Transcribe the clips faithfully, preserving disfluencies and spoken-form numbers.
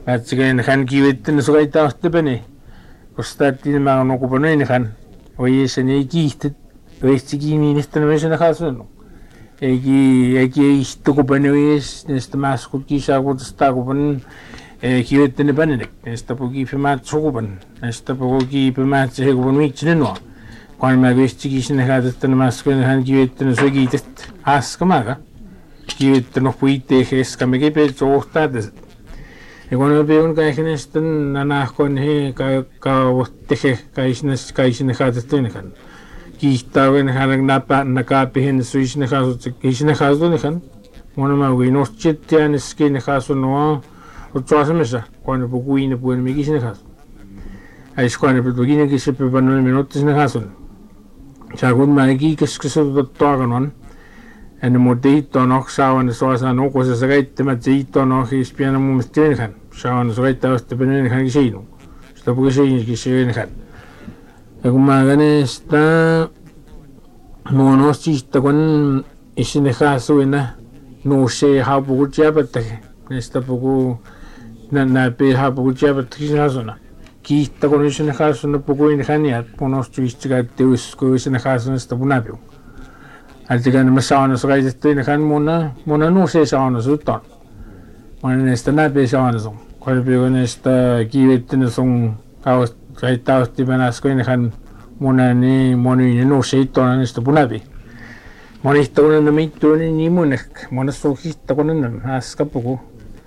Atsigin han kiwitten sugaitaustepeni. Kostatin ma no kuponen han. Oye seni kiistet. Oistigi minister mesen hasun. Egi egi istu kupeni ois nesta masku kisa kutsta kupen kiwitten panenek. Nesta poki femat sukupen. Nesta poki femat se kupen mikchinno. Kun ma oistigi sen hadattan masku han kiwitten sugitet askamaga. Kiwitten no puite heskamege pe zohtades. Ja kun me peun kaiken nanahkon he ka ka tehe kaisnes kaisne hadattunekan. Kiistawen halang napa nakapihin suisne hasut kisne hasunikan. Mona ma winostit yan skine hasuno utsasemesa kun bukuine buen migisne has. Ai skone bugine kisse pe panon minutos ne hasun. Chagun ma gi kiskesu toganon. En de modito nog zouden zoals aan ook als ze rijdt met zito nog eens piano moet gaan. Zouden ze rijdt uit de beneden gaan gezien. Stop gezien gezien gaan. Ik maak een sta monosties te kon is in de gaso in de no se habu jabet. Nesta poco na na pe habu jabet kisazona. Ki te kon is in de gaso na poco in de gaan ja monosties te gaat dus ko is in de gaso nesta bunabio. Altikan masaana sagaittiin kan mona mona nuuse saana suttan. Mona näistä näpee saana sun. Kolpigo näistä kiivettin sun kaus kaitausti panaskoin kan mona ni moni nuuse ittona näistä punapi. Monista kun mittuuni niin monek mona suhista kun askapuku.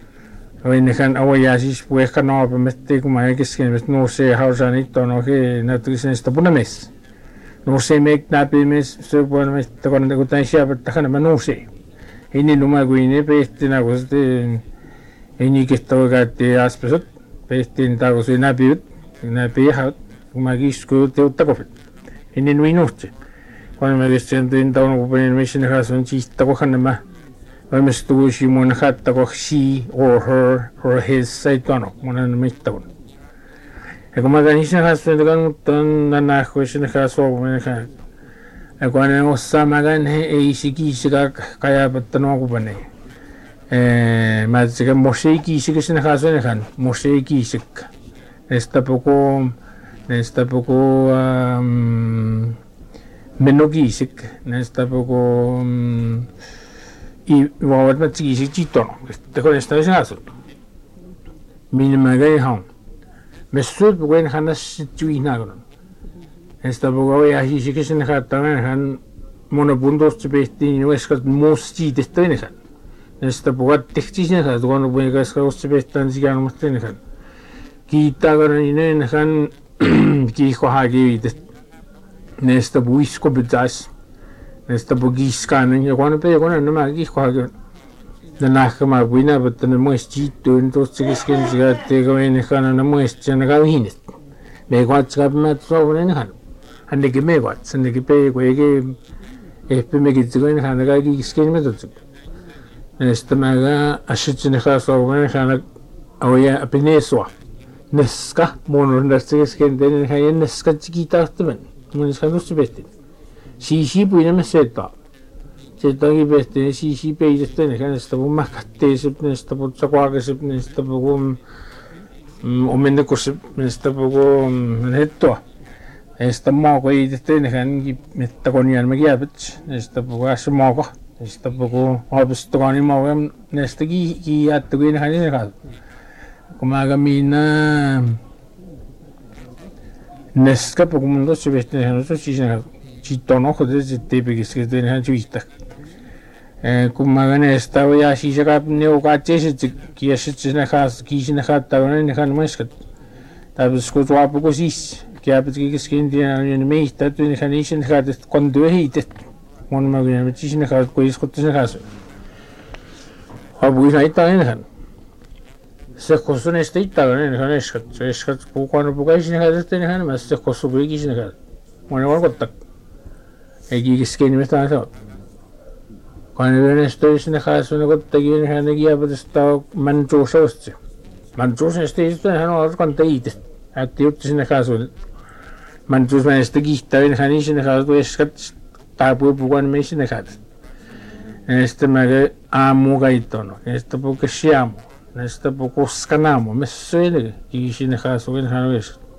Oin kan awoja siis puekka naapamette kun mä kesken nuuse hausan ittona ohi näyttäisi punamis. No se me näpimis se puolella mistä kun kun tämän sieltä mä nousi. Ei niin luma kuin ne pestinä kun sitten ei niin kestävä käytti aspesot pestin taas se näpivät näpihat kun mä kisku teutta kofit. Ei niin minuutti. Kun mä kesken tein taun kun penin mission hasun chista kun mä valmistuu simon hatta kun she or her or his saitano monen mittakun. Ja kun mä käyn sen kanssa, että kannattaa nähdä, sen kanssa on. Ja kun ne osaa, mä käyn ei sikiisikä kajapatta nuokupane. Mä tsekän mosei kiisikä sen kanssa on, mosei kiisikä. Näistä poko, näistä poko meno kiisikä, näistä poko i vaavat mä kiisikä chitono. Että kun näistä on sen kanssa. Minä mä käyn ihan. Mesut bukan hanas cuina kan. Esta bukan ya sih kisah nak katakan han monobundos sebesti ni weskat mosti destoine kan. Esta bukan teknisnya kan, bukan bukan weskat sebestan siapa mesti kan. Kita kan ini kan kiko hagi det. Nesta buisko bedas. Nesta bugis kan ya kan pe kan nama kiko hagi. Dan nak kemar buina betul masjid tu untuk sekian sekian tiga ini kan nama masjid nak kau ini. Megawat sekarang mat so ini kan. Anda ke megawat, anda ke pe kau ke eh pe megawat sekarang ini kan nak kau sekian macam tu. Nestamaga asyik jenis so ini kan awalnya apa ni so. Neska mono nasi sekian ini kan neska kita tu kan. Mono sekarang tu sebesti. Si si punya masjid tak. Setagi beste si si pe este ne kan sta bumma katte sip ne sta bu tsakwa sip ne sta bu omende ko sip ne sta bu netto esta mo ko este ne kan ki metta ko nian magia bit ne sta bu as mo ko sta bu habs to ani mo ne sta ki ki at ko ne kan ne kan kumagamina neska po mundo se beste ne so si ne chitono ko de tepe que se de ne chuita kumagane estaba ya si se cap ne o caches que es se ne has que se ne hat ta ne han maskat ta bisco to apo ko sis que a que skin de ne me está tu ne han is ne hat cuando hit mon magane me tis ne hat ko is ko ne has abu is ta ne han se kosun este ita ne han eskat eskat ko cuando po is ne hat ne han mas se kosu ko is ne hat mon war ko tak egi skin me ta ta Cuando ven esto es una casa una gota que viene a guía pero está manchoso este manchoso este esto no lo contéis a ti es una casa manchoso me este que está bien hanis en casa tú es que está por bukan me es en casa este me amo gaitono este porque se amo näistä pukoskanamo, me söille, kiisin kanssa, kun hän olisi.